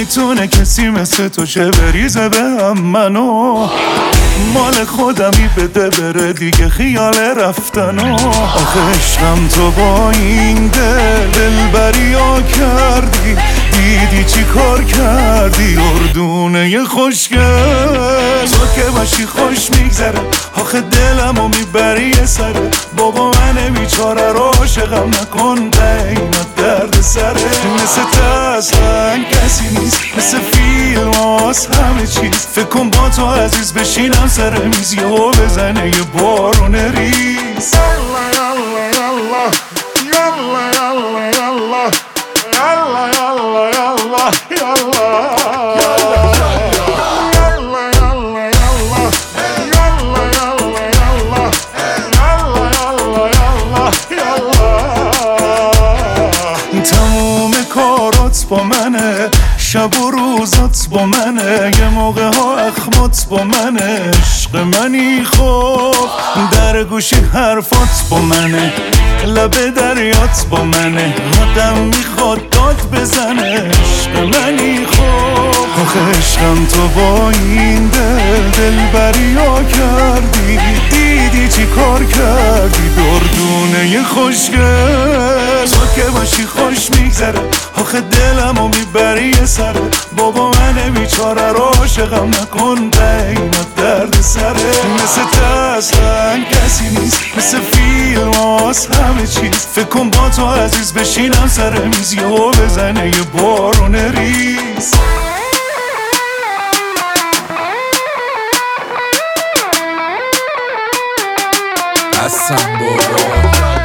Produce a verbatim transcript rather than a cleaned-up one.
نمیتونه کسی مثل تو چه بریزه به هم منو، مال خودمی بده بره دیگه خیال رفتنو. آخه عشقم تو با این دل دلبریا کردی، دیدی چی کار کردی اردونه خوشگل. تو که باشی خوش میگذره، آخه دلمو میبری یه سره. بابا من بیچاره رو عاشقم نکن، قیمت درد سره. مثل تو اصلا کسی نیست، مثل فیلم هاست همه چیز. فکر کن با تو عزیز بشینم سر میز یهو بزنه یه بارون ریز. یالا یالا یالا یالا یالا یالا یالا یالا تموم کارات با منه، شب و روزات با منه، یه موقع ها اخمات با منه. عشق منی خوب در گوشی حرفات با منه، لب دریات با منه، آدم میخواد داد بزنه. عشق منی خوب، آخه عشقم تو با این دل دلبریا کردی، دیدی چی کار کردی دردونه خوشگل. تو که باشی خوش میگذره، آخه دلمو میبری یه سره. بابا من بیچاره رو عاشقم نکن، قیمت درد سره. مثل تو اصلا کسی نیست، مثل فیلم هاست همه چیز. فکر کن با تو عزیز بشینم سر میز یهو بزنه یه بارون ریز. حسن بابا